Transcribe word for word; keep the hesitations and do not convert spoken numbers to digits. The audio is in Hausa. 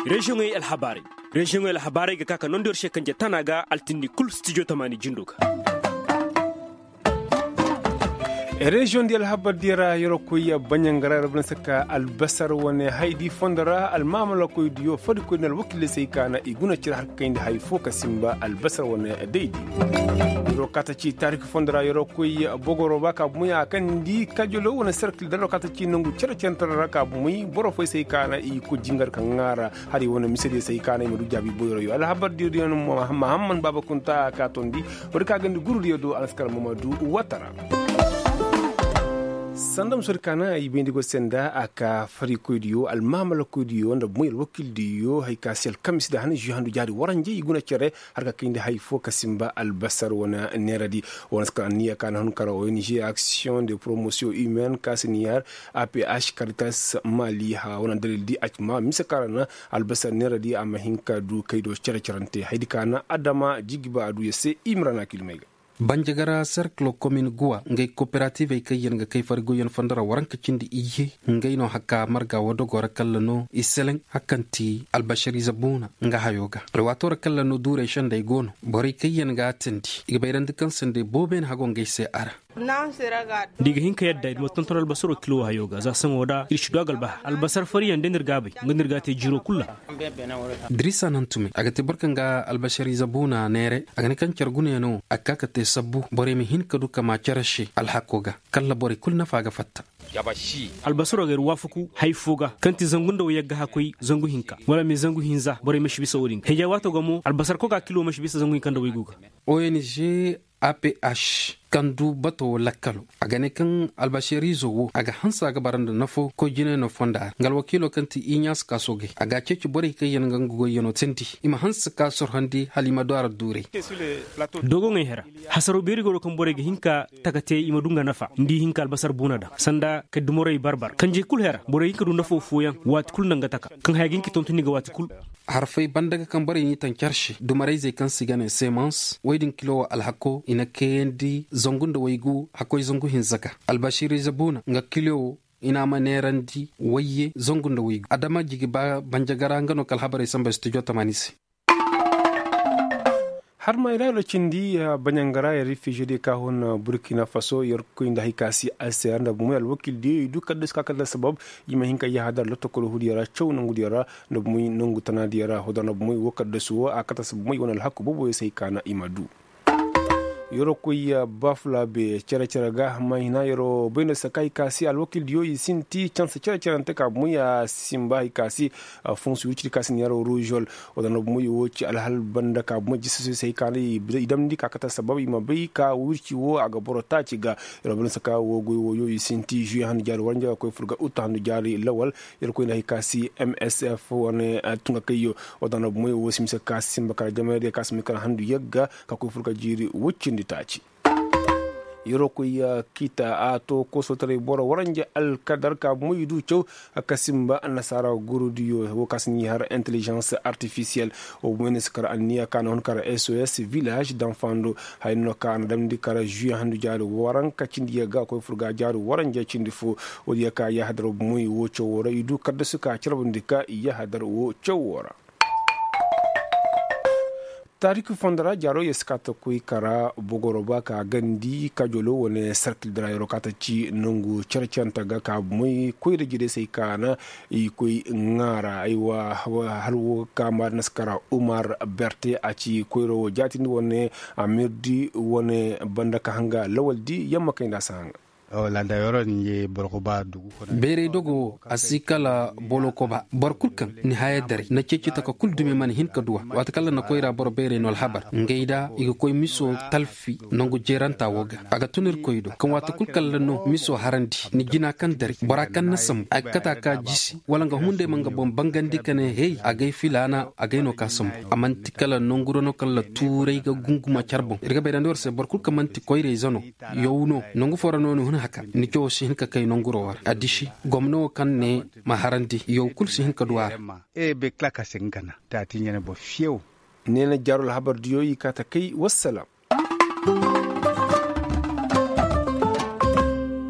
région yi alhabari région yi alhabari ga kaka non dor shekanje tanaga altindi kul studio tamani jinduka région di alhabar dira yoro koy banyangara rabna saka albasar wone haydi fondara almamala koy diyo fadi koy nal wakile sey kana iguna cira hakkainde hay foka simba albasar wone deydi yoro kata ci tarik fondara yoro koy bogoro baka muya kan di kajolo wona cercle daro kata ci nangu cira central raka muy boro foy sey kana i ko jingar kan ngara hari wona misede sey kana e du jabi boyro yo alhabar dira no muhammad baba kunta ka tondi wori ka gandi guru do alaskar mamadou watara sandam surkana ay bendigo senda aka fari koydiyo al mamala koydiyo nda moyel wakil diyo hay kasel kamis da hani juhandu jari waranje iguna cere harka kinde hay fo kasimba al basar wana neradi wonska niya kana hon kara O N G action de promotion humaine kasniyar A P H Caritas Mali ha wana dalil di ajma misakarana al basar neradi amma hinka du kaydo cere cerante haydi kana adama jigiba adu yese imrana kilmega banjagara cercle commune guwa ngay coopérative kay yen nga kay fargo yen fandara waranka cindi iye ngay no hakka marga wodogora kallano iseleng hakanti albashari zabuna nga hayoga rewatora kallano dure shande gono bori kay yen nga tendi igbayran dikan sende boben hago ngay se ara diga hinka yadda idmo tonton albasaro kilo hayoga za san woda irshido galba albasar fari yande nirgabe nirgate jiro kulla drisa nantume agate barkanga albashari zabuna nere agane kan chargune no akaka te sabbu bore mi hinka duka ma charashi alhakoga kalla bore kulna faga fatta yabashi albasaro gar wafuku haifoga kanti zangunda wayagga hakoi zangu hinka wala mi zangu hinza bore mi shibisa odin heja wato gamo albasar koga kilo mi shibisa zangu hinka da wayguga O N G A P H kandu bato lakkalo agane kan albashiri zo aga hansa ga baranda nafo ko jine no fonda ngal wakilo kanti inyas kasoge aga ceci bore kay yen ngango yono tenti ima hansa ka sor handi halima doara dure dogo ngay hera hasaro beri goro kan bore ge hinka takate ima dunga nafa ndi hinka albasar bunada sanda ke dumore barbar kanje kul hera bore hinka du nafo foyan wat kul nanga taka kan hayagin ki tontuni ga wat kul harfai bandaga kan bore ni tan charshi dumare zai kan sigane semence wedin kilo alhako ina kendi zongunda waygu hakoy zongu hinzaka albashiri zabuna nga kilo ina manerandi waye zongunda waygu adama jigi ba banjagara ngano kal habare samba studio tamanisi har ma ila cindi banyangara ya refugee de ka hon Burkina Faso yor ko inda hikasi alser nda bumul wakil di du kaddes ka kadda sabab yima hinka ya hadar lotto ko hudiyara chaw nangu diyara nda muy nangu tanadiyara hodana muy wakadda suwa akata sabab muy wonal hakku bobo sai kana imadu yoro kuya bafla be cere cere ga mahina yoro beno sakai kasi al wakil dio isinti chance cere cere nteka muya simba ikasi fonsu uchi kasi ni yaro rujol odano muyi wochi al hal banda ka mu jisu sai kali idam ndi ka kata sababu ma bai ka uchi wo aga borota ci ga yoro beno saka wo goy wo yo isinti ju han jar wanja ko furga utan jari lawal yoro ko na ikasi M S F wone tunga kayo odano muyi wo simsa kasi simba kala jamade kasi mi kala handu yegga ka ko furga jiri wochi nditachi yoro ko ya kita ato ko sotare boro waranje al kadar ka muyidu chow akasimba nasara gurudiyo wo kasni har intelligence artificielle o menes kar ania kan on kar S O S village d'enfando hayno kan damdi kar ju handu jaru waran ka cindi ga ko furga jaru waranje cindi fo o ya ka ya hadro muyi wo chow wora idu kadda suka cirbundika ya hadar wo chow wora tariku fondara jaro yeskata kuy kara bogoroba ka gandi kajolo wone cercle de la kata ci nungu cercanta ga ka muy kuy de jide sey kana i kuy ngara aywa halwo kamar naskara Umar Berte aci kuyro jatini wone amirdi wone banda ka hanga lawaldi yamma kayda sanga o landa yoro ni borkoba dugu bere dogo asikala bolokoba borkulkan ni hayadari na cecita ka kuldume man hinka duwa wata kala na koyra bor bere nol habar ngeida iga koy miso talfi nangu jeranta woga aga tunir koydo kan wata kulkal no miso harandi ni gina kan dari barakan nasam akata ka jisi wala nga hunde manga bom bangandi kane hey agay filana agay no kasam amanti kala nonguro no kala tuure ga gunguma charbon irga be dandor se borkulka manti koyre zono yowno nangu forano no haka ni jo si hinka kay nonguro war adishi gomno kan ne maharandi yow kul si hinka duwar e be klaka sengana ta tinyane bo fiew nena jarul habar diyo yi kata kai wassalam